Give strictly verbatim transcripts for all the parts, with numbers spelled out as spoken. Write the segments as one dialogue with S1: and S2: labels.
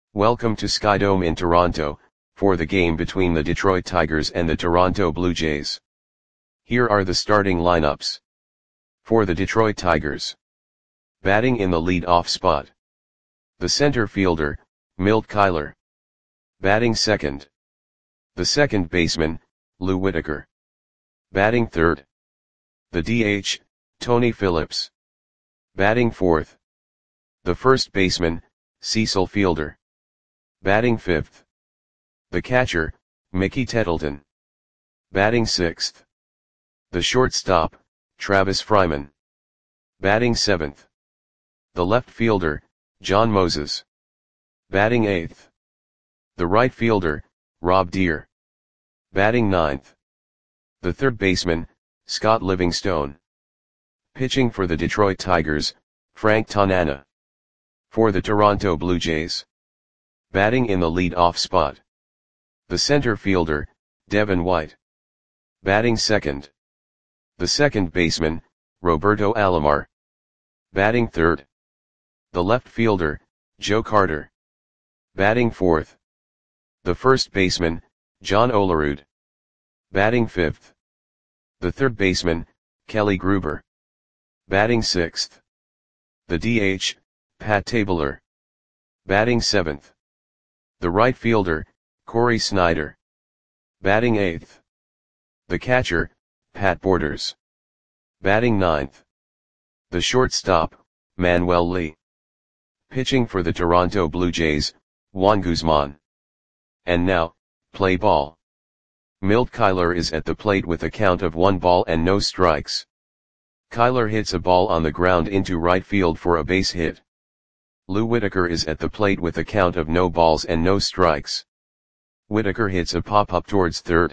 S1: Welcome to Skydome in Toronto, for the game between the Detroit Tigers and the Toronto Blue Jays. Here are the starting lineups. For the Detroit Tigers. Batting in the lead-off spot. The center fielder, Milt Kyler. Batting second. The second baseman, Lou Whitaker. Batting third. The D H, Tony Phillips. Batting fourth. The first baseman, Cecil Fielder. Batting fifth. The catcher, Mickey Tettleton. Batting sixth. The shortstop, Travis Fryman. Batting seventh. The left fielder, John Moses. Batting eighth. The right fielder, Rob Deer. Batting ninth. The third baseman, Scott Livingstone. Pitching for the Detroit Tigers, Frank Tanana. For the Toronto Blue Jays. Batting in the lead-off spot. The center fielder, Devin White. Batting second. The second baseman, Roberto Alomar. Batting third. The left fielder, Joe Carter. Batting fourth. The first baseman, John Olerud. Batting fifth. The third baseman, Kelly Gruber. Batting sixth. The D H, Pat Tabler. Batting seventh. The right fielder, Corey Snyder. Batting eighth. The catcher, Pat Borders. Batting ninth. The shortstop, Manuel Lee. Pitching for the Toronto Blue Jays, Juan Guzman. And now, play ball. Milt Kyler is at the plate with a count of one ball and no strikes. Kyler hits a ball on the ground into right field for a base hit. Lou Whitaker is at the plate with a count of no balls and no strikes. Whitaker hits a pop-up towards third.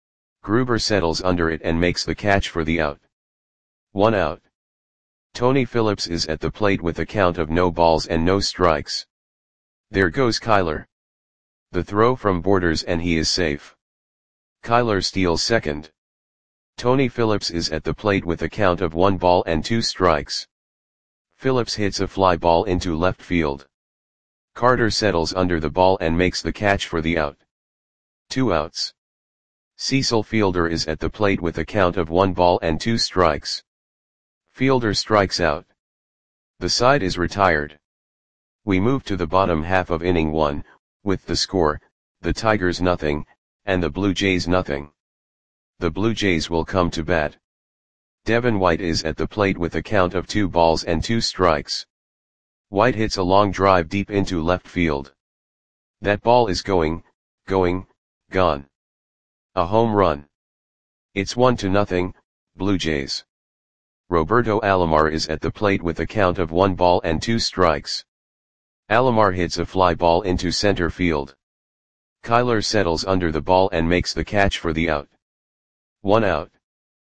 S1: Gruber settles under it and makes the catch for the out. One out. Tony Phillips is at the plate with a count of no balls and no strikes. There goes Kyler. The throw from Borders and he is safe. Kyler steals second. Tony Phillips is at the plate with a count of one ball and two strikes. Phillips hits a fly ball into left field. Carter settles under the ball and makes the catch for the out. Two outs. Cecil Fielder is at the plate with a count of one ball and two strikes. Fielder strikes out. The side is retired. We move to the bottom half of inning one, with the score, the Tigers nothing, and the Blue Jays nothing. The Blue Jays will come to bat. Devin White is at the plate with a count of two balls and two strikes. White hits a long drive deep into left field. That ball is going, going, gone. A home run. It's one to nothing, Blue Jays. Roberto Alomar is at the plate with a count of one ball and two strikes. Alomar hits a fly ball into center field. Kyler settles under the ball and makes the catch for the out. One out.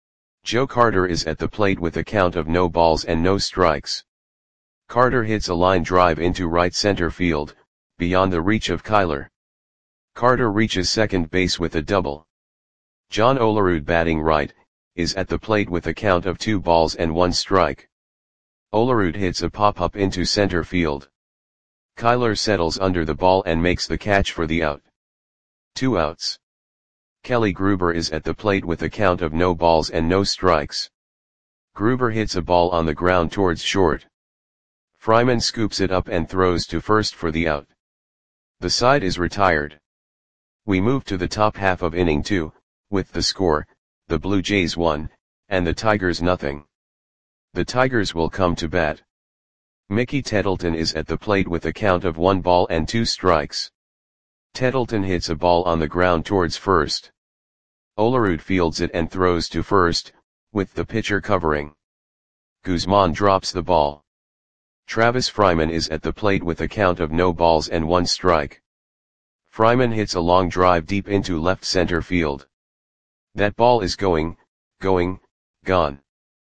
S1: Joe Carter is at the plate with a count of no balls and no strikes. Carter hits a line drive into right center field, beyond the reach of Kyler. Carter reaches second base with a double. John Olerud, batting right, is at the plate with a count of two balls and one strike. Olerud hits a pop-up into center field. Kyler settles under the ball and makes the catch for the out. Two outs. Kelly Gruber is at the plate with a count of no balls and no strikes. Gruber hits a ball on the ground towards short. Fryman scoops it up and throws to first for the out. The side is retired. We move to the top half of inning two, with the score, the Blue Jays one, and the Tigers nothing. The Tigers will come to bat. Mickey Tettleton is at the plate with a count of one ball and two strikes. Tettleton hits a ball on the ground towards first. Olerud fields it and throws to first, with the pitcher covering. Guzman drops the ball. Travis Fryman is at the plate with a count of no balls and one strike. Fryman hits a long drive deep into left center field. That ball is going, going, gone.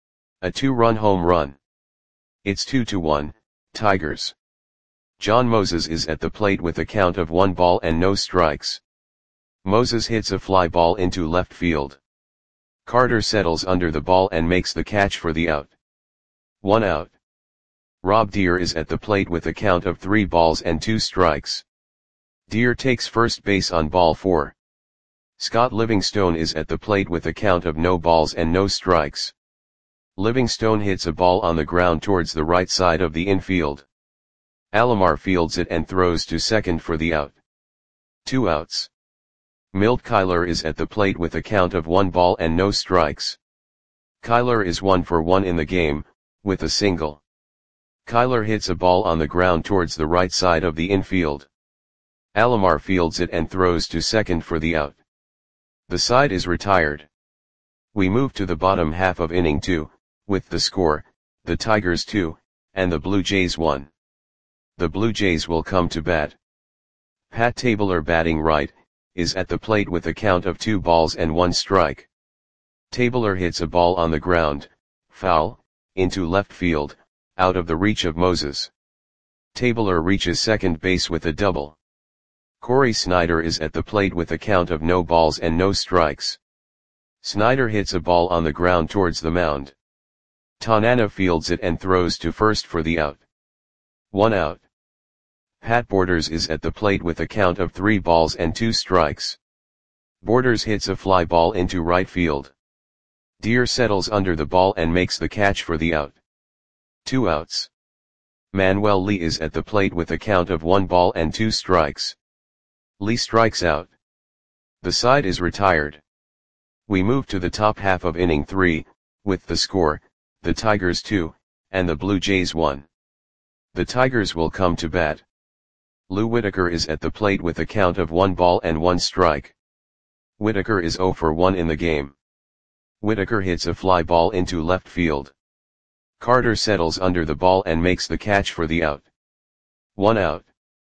S1: A two-run home run. It's two to one, Tigers. John Moses is at the plate with a count of one ball and no strikes. Moses hits a fly ball into left field. Carter settles under the ball and makes the catch for the out. One out. Rob Deer is at the plate with a count of three balls and two strikes. Deer takes first base on ball four. Scott Livingstone is at the plate with a count of no balls and no strikes. Livingstone hits a ball on the ground towards the right side of the infield. Alomar fields it and throws to second for the out. Two outs. Milt Kyler is at the plate with a count of one ball and no strikes. Kyler is one for one in the game, with a single. Kyler hits a ball on the ground towards the right side of the infield. Alomar fields it and throws to second for the out. The side is retired. We move to the bottom half of inning two, with the score, the Tigers two, and the Blue Jays one. The Blue Jays will come to bat. Pat Tabler, batting right, is at the plate with a count of two balls and one strike. Tabler hits a ball on the ground, foul, into left field, out of the reach of Moses. Tabler reaches second base with a double. Corey Snyder is at the plate with a count of no balls and no strikes. Snyder hits a ball on the ground towards the mound. Tanana fields it and throws to first for the out. One out. Pat Borders is at the plate with a count of three balls and two strikes. Borders hits a fly ball into right field. Deer settles under the ball and makes the catch for the out. Two outs. Manuel Lee is at the plate with a count of one ball and two strikes. Lee strikes out. The side is retired. We move to the top half of inning three, with the score, the Tigers two, and the Blue Jays one. The Tigers will come to bat. Lou Whitaker is at the plate with a count of one ball and one strike. Whitaker is zero for one in the game. Whitaker hits a fly ball into left field. Carter settles under the ball and makes the catch for the out. One out.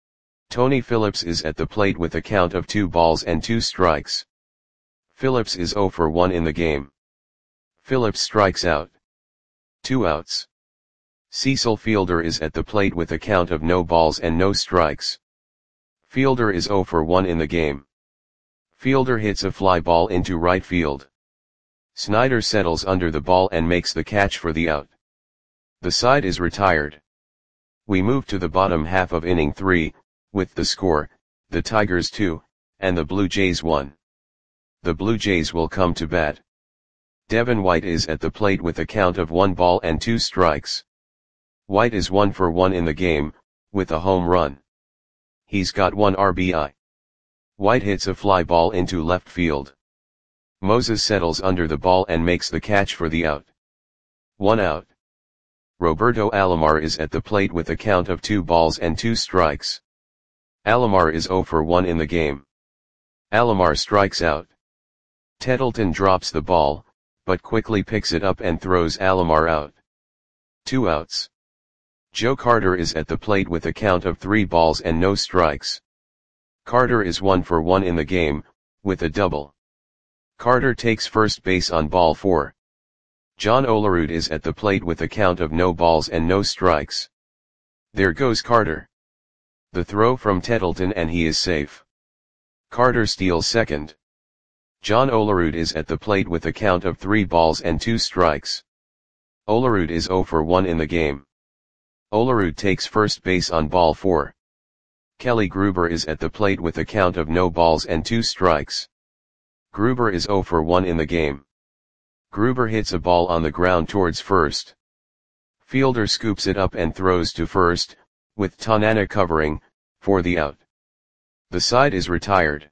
S1: Tony Phillips is at the plate with a count of two balls and two strikes. Phillips is zero for one in the game. Phillips strikes out. Two outs. Cecil Fielder is at the plate with a count of no balls and no strikes. Fielder is zero for one in the game. Fielder hits a fly ball into right field. Snyder settles under the ball and makes the catch for the out. The side is retired. We move to the bottom half of inning three, with the score, the Tigers two, and the Blue Jays one. The Blue Jays will come to bat. Devin White is at the plate with a count of one ball and two strikes. White is one for one in the game, with a home run. He's got one R B I. White hits a fly ball into left field. Moses settles under the ball and makes the catch for the out. One out. Roberto Alomar is at the plate with a count of two balls and two strikes. Alomar is zero for one in the game. Alomar strikes out. Tettleton drops the ball, but quickly picks it up and throws Alomar out. Two outs. Joe Carter is at the plate with a count of three balls and no strikes. Carter is one for one in the game, with a double. Carter takes first base on ball four. John Olerud is at the plate with a count of no balls and no strikes. There goes Carter. The throw from Tettleton and he is safe. Carter steals second. John Olerud is at the plate with a count of three balls and two strikes. Olerud is zero for one in the game. Olerud takes first base on ball four. Kelly Gruber is at the plate with a count of no balls and two strikes. Gruber is zero for one in the game. Gruber hits a ball on the ground towards first. Fielder scoops it up and throws to first, with Tanana covering, for the out. The side is retired.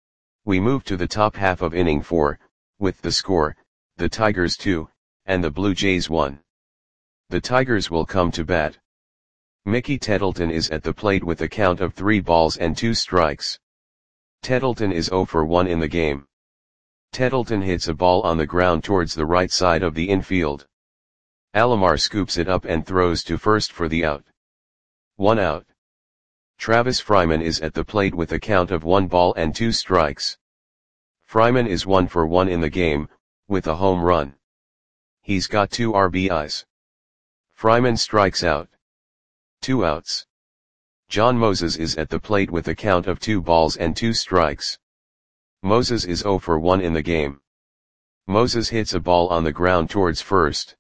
S1: We move to the top half of inning four, with the score, the Tigers two, and the Blue Jays one. The Tigers will come to bat. Mickey Tettleton is at the plate with a count of three balls and two strikes. Tettleton is zero for one in the game. Tettleton hits a ball on the ground towards the right side of the infield. Alomar scoops it up and throws to first for the out. One out. Travis Fryman is at the plate with a count of one ball and two strikes. Fryman is one for one in the game, with a home run. He's got two R B Is. Fryman strikes out. Two outs. John Moses is at the plate with a count of two balls and two strikes. Moses is zero for one in the game. Moses hits a ball on the ground towards first.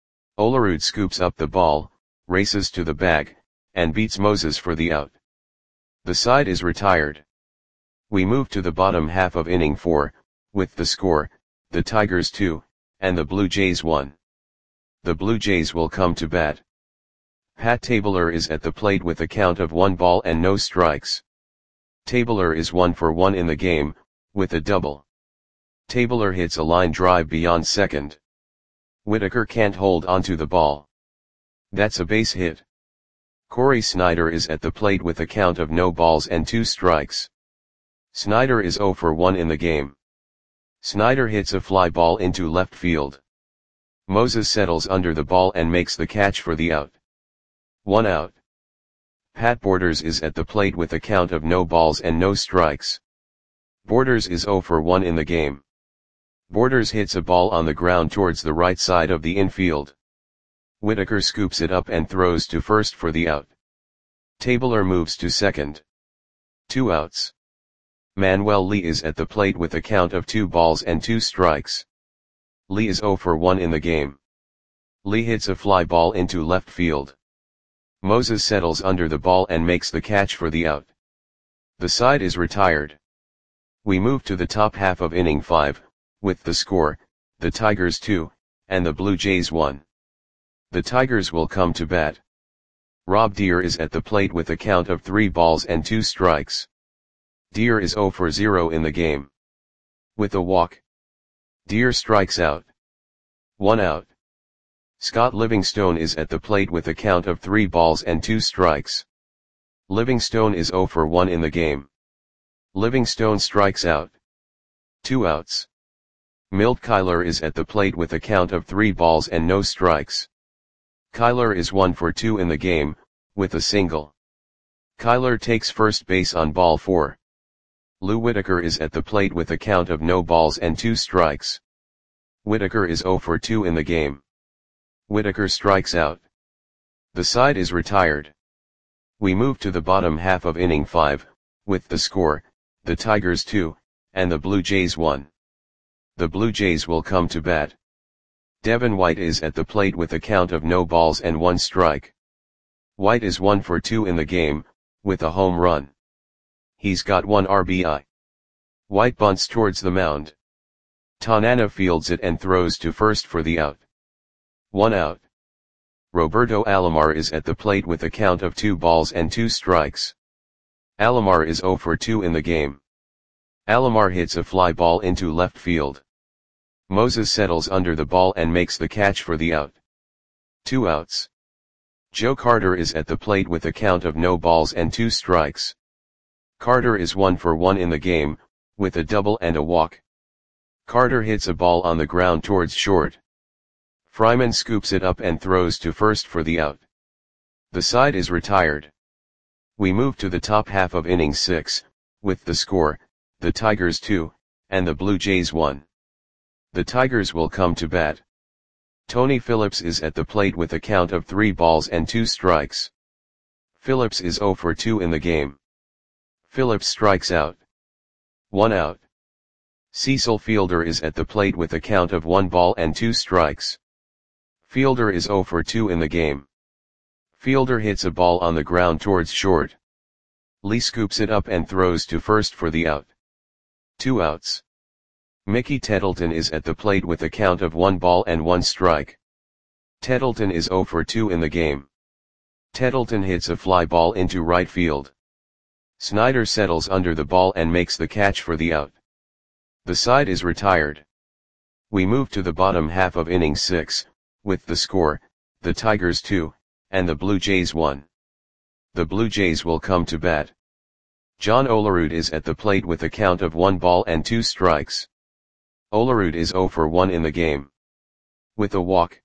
S1: Olerud scoops up the ball, races to the bag, and beats Moses for the out. The side is retired. We move to the bottom half of inning four, with the score, the Tigers two, and the Blue Jays one. The Blue Jays will come to bat. Pat Tabler is at the plate with a count of one ball and no strikes. Tabler is one for one in the game, with a double. Tabler hits a line drive beyond second. Whitaker can't hold onto the ball. That's a base hit. Corey Snyder is at the plate with a count of no balls and two strikes. Snyder is zero for one in the game. Snyder hits a fly ball into left field. Moses settles under the ball and makes the catch for the out. One out. Pat Borders is at the plate with a count of no balls and no strikes. Borders is zero for one in the game. Borders hits a ball on the ground towards the right side of the infield. Whitaker scoops it up and throws to first for the out. Tabler moves to second. Two outs. Manuel Lee is at the plate with a count of two balls and two strikes. Lee is zero for one in the game. Lee hits a fly ball into left field. Moses settles under the ball and makes the catch for the out. The side is retired. We move to the top half of inning five, with the score, the Tigers two, and the Blue Jays one. The Tigers will come to bat. Rob Deer is at the plate with a count of three balls and two strikes. Deer is zero for zero in the game. With a walk, Deer strikes out. One out. Scott Livingstone is at the plate with a count of three balls and two strikes. Livingstone is zero for one in the game. Livingstone strikes out. Two outs. Milt Kyler is at the plate with a count of three balls and no strikes. Kyler is one for two in the game, with a single. Kyler takes first base on ball four. Lou Whitaker is at the plate with a count of no balls and two strikes. Whitaker is zero for two in the game. Whitaker strikes out. The side is retired. We move to the bottom half of inning five, with the score, the Tigers two, and the Blue Jays one. The Blue Jays will come to bat. Devin White is at the plate with a count of no balls and one strike. White is one for two in the game, with a home run. He's got one R B I. White bunts towards the mound. Tanana fields it and throws to first for the out. One out. Roberto Alomar is at the plate with a count of two balls and two strikes. Alomar is zero for two in the game. Alomar hits a fly ball into left field. Moses settles under the ball and makes the catch for the out. Two outs. Joe Carter is at the plate with a count of no balls and two strikes. Carter is one for one in the game, with a double and a walk. Carter hits a ball on the ground towards short. Fryman scoops it up and throws to first for the out. The side is retired. We move to the top half of inning six, with the score, the Tigers two, and the Blue Jays one. The Tigers will come to bat. Tony Phillips is at the plate with a count of three balls and two strikes. Phillips is zero for two in the game. Phillips strikes out. One out. Cecil Fielder is at the plate with a count of one ball and two strikes. Fielder is zero for two in the game. Fielder hits a ball on the ground towards short. Lee scoops it up and throws to first for the out. Two outs. Mickey Tettleton is at the plate with a count of one ball and one strike. Tettleton is zero for two in the game. Tettleton hits a fly ball into right field. Snyder settles under the ball and makes the catch for the out. The side is retired. We move to the bottom half of inning six, with the score, the Tigers two, and the Blue Jays one. The Blue Jays will come to bat. John Olerud is at the plate with a count of one ball and two strikes. Olerud is zero for one in the game. With a walk,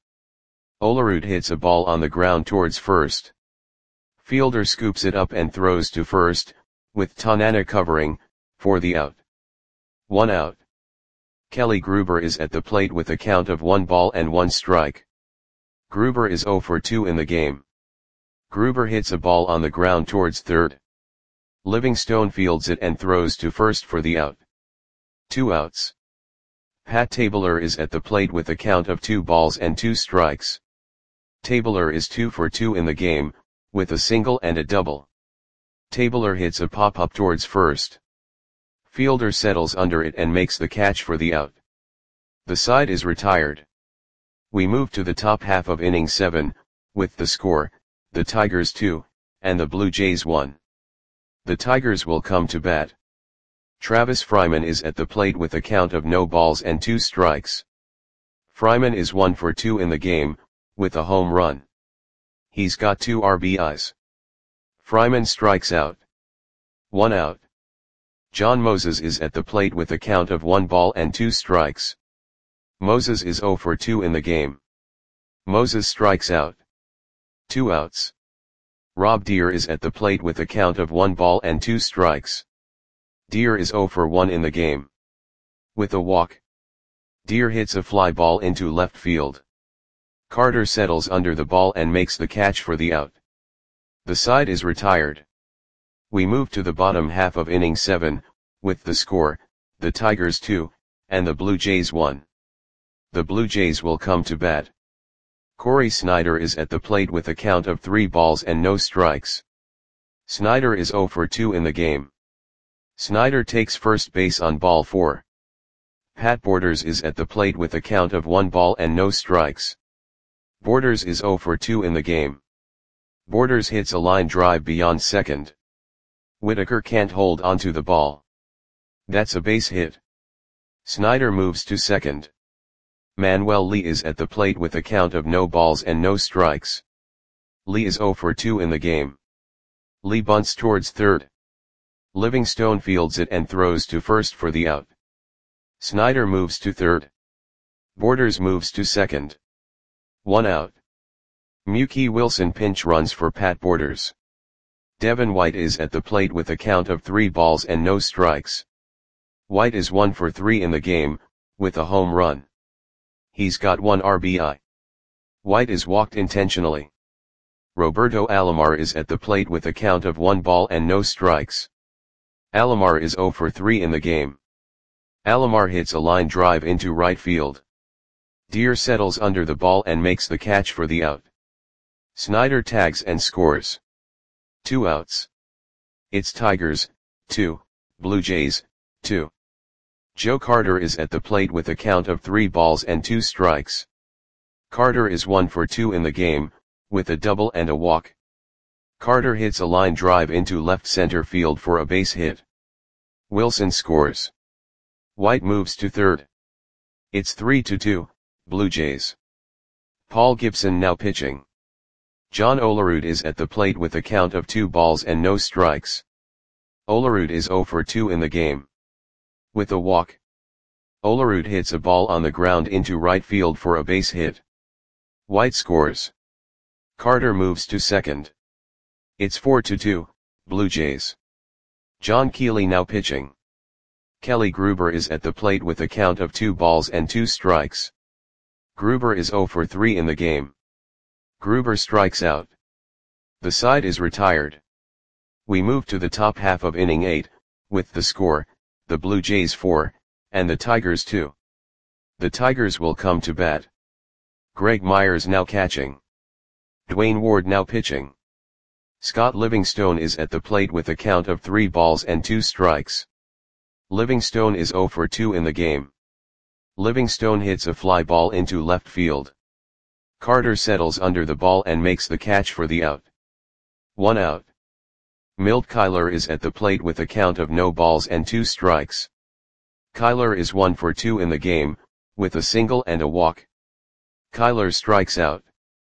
S1: Olerud hits a ball on the ground towards first. Fielder scoops it up and throws to first, with Tanana covering, for the out. One out. Kelly Gruber is at the plate with a count of one ball and one strike. Gruber is zero for two in the game. Gruber hits a ball on the ground towards third. Livingstone fields it and throws to first for the out. Two outs. Pat Tabler is at the plate with a count of two balls and two strikes. Tabler is two for two in the game, with a single and a double. Tabler hits a pop-up towards first. Fielder settles under it and makes the catch for the out. The side is retired. We move to the top half of inning seven, with the score, the Tigers two, and the Blue Jays one. The Tigers will come to bat. Travis Fryman is at the plate with a count of no balls and two strikes. Fryman is one for two in the game, with a home run. He's got two R B Is. Fryman strikes out. One out. John Moses is at the plate with a count of one ball and two strikes. Moses is zero for two in the game. Moses strikes out. Two outs. Rob Deer is at the plate with a count of one ball and two strikes. Deer is zero for one in the game. With a walk. Deer hits a fly ball into left field. Carter settles under the ball and makes the catch for the out. The side is retired. We move to the bottom half of inning seven, with the score, the Tigers two, and the Blue Jays one. The Blue Jays will come to bat. Corey Snyder is at the plate with a count of three balls and no strikes. Snyder is zero for two in the game. Snyder takes first base on ball four. Pat Borders is at the plate with a count of one ball and no strikes. Borders is zero for two in the game. Borders hits a line drive beyond second. Whitaker can't hold onto the ball. That's a base hit. Snyder moves to second. Manuel Lee is at the plate with a count of no balls and no strikes. Lee is zero for two in the game. Lee bunts towards third. Livingstone fields it and throws to first for the out. Snyder moves to third. Borders moves to second. One out. Mookie Wilson pinch runs for Pat Borders. Devin White is at the plate with a count of three balls and no strikes. White is one for three in the game, with a home run. He's got one R B I. White is walked intentionally. Roberto Alomar is at the plate with a count of one ball and no strikes. Alomar is zero for three in the game. Alomar hits a line drive into right field. Deer settles under the ball and makes the catch for the out. Snyder tags and scores. Two outs. It's Tigers, two, Blue Jays, two. Joe Carter is at the plate with a count of three balls and two strikes. Carter is one for two in the game, with a double and a walk. Carter hits a line drive into left center field for a base hit. Wilson scores. White moves to third. It's three to two, Blue Jays. Paul Gibson now pitching. John Olerud is at the plate with a count of two balls and no strikes. Olerud is zero for two in the game. With a walk. Olerud hits a ball on the ground into right field for a base hit. White scores. Carter moves to second. It's four to two, Blue Jays. John Keeley now pitching. Kelly Gruber is at the plate with a count of two balls and two strikes. Gruber is zero for three in the game. Gruber strikes out. The side is retired. We move to the top half of inning eight, with the score, the Blue Jays four, and the Tigers two. The Tigers will come to bat. Greg Myers now catching. Dwayne Ward now pitching. Scott Livingstone is at the plate with a count of three balls and two strikes. Livingstone is zero for two in the game. Livingstone hits a fly ball into left field. Carter settles under the ball and makes the catch for the out. One out. Milt Kyler is at the plate with a count of no balls and two strikes. Kyler is one for two in the game, with a single and a walk. Kyler strikes out.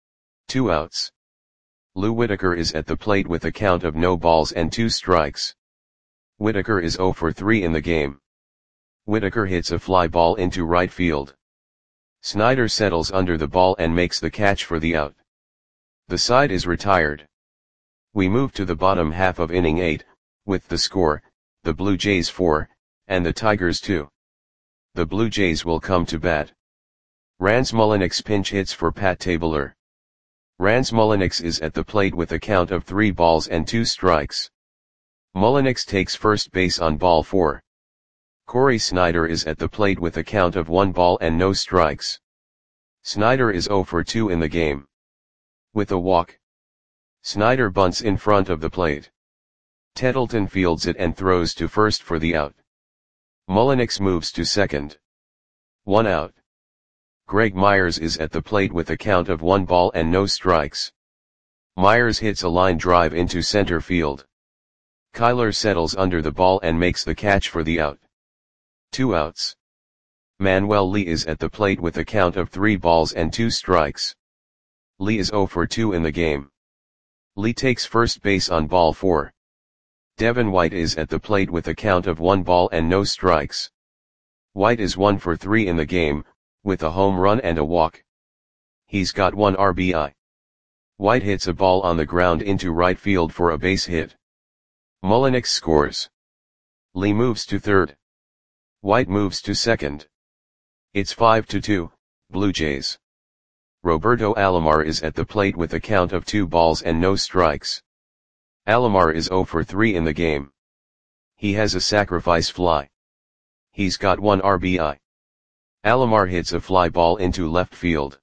S1: Two outs. Lou Whitaker is at the plate with a count of no balls and two strikes. Whitaker is zero for three in the game. Whitaker hits a fly ball into right field. Snyder settles under the ball and makes the catch for the out. The side is retired. We move to the bottom half of inning eight, with the score, the Blue Jays four, and the Tigers two. The Blue Jays will come to bat. Rance Mulliniks pinch hits for Pat Tabler. Rance Mulliniks is at the plate with a count of three balls and two strikes. Mulliniks takes first base on ball four. Corey Snyder is at the plate with a count of one ball and no strikes. Snyder is zero for two in the game. With a walk. Snyder bunts in front of the plate. Tettleton fields it and throws to first for the out. Mullenix moves to second. One out. Greg Myers is at the plate with a count of one ball and no strikes. Myers hits a line drive into center field. Kyler settles under the ball and makes the catch for the out. Two outs. Manuel Lee is at the plate with a count of three balls and two strikes. Lee is oh for two in the game. Lee takes first base on ball four. Devin White is at the plate with a count of one ball and no strikes. White is one for three in the game, with a home run and a walk. He's got one R B I. White hits a ball on the ground into right field for a base hit. Mullenix scores. Lee moves to third. White moves to second. It's five to two, Blue Jays. Roberto Alomar is at the plate with a count of two balls and no strikes. Alomar is oh for three in the game. He has a sacrifice fly. He's got one R B I. Alomar hits a fly ball into left field.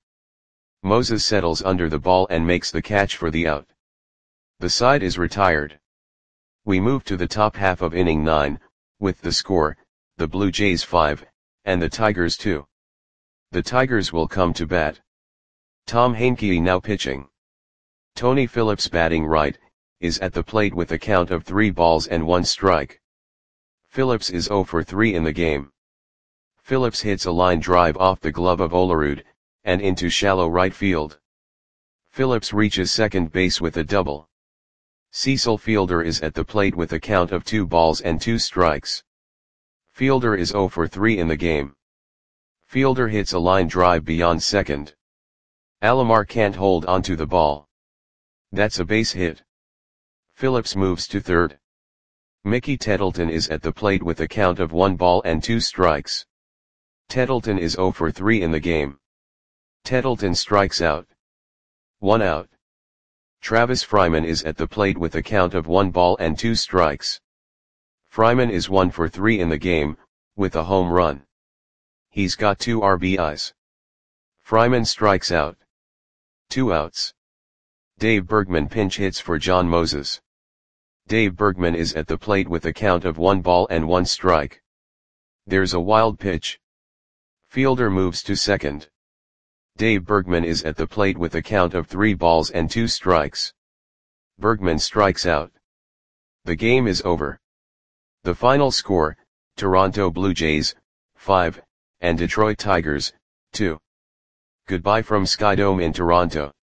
S1: Moses settles under the ball and makes the catch for the out. The side is retired. We move to the top half of inning nine, with the score, the Blue Jays five, and the Tigers two. The Tigers will come to bat. Tom Heincke now pitching. Tony Phillips batting right, is at the plate with a count of three balls and one strike. Phillips is oh for three in the game. Phillips hits a line drive off the glove of Olerud, and into shallow right field. Phillips reaches second base with a double. Cecil Fielder is at the plate with a count of two balls and two strikes. Fielder is oh for three in the game. Fielder hits a line drive beyond second. Alomar can't hold onto the ball. That's a base hit. Phillips moves to third. Mickey Tettleton is at the plate with a count of one ball and two strikes. Tettleton is oh for three in the game. Tettleton strikes out. One out. Travis Fryman is at the plate with a count of one ball and two strikes. Fryman is one for three in the game, with a home run. He's got two R B Is. Fryman strikes out. Two outs. Dave Bergman pinch hits for John Moses. Dave Bergman is at the plate with a count of one ball and one strike. There's a wild pitch. Fielder moves to second. Dave Bergman is at the plate with a count of three balls and two strikes. Bergman strikes out. The game is over. The final score, Toronto Blue Jays, five, and Detroit Tigers, two. Goodbye from Skydome in Toronto.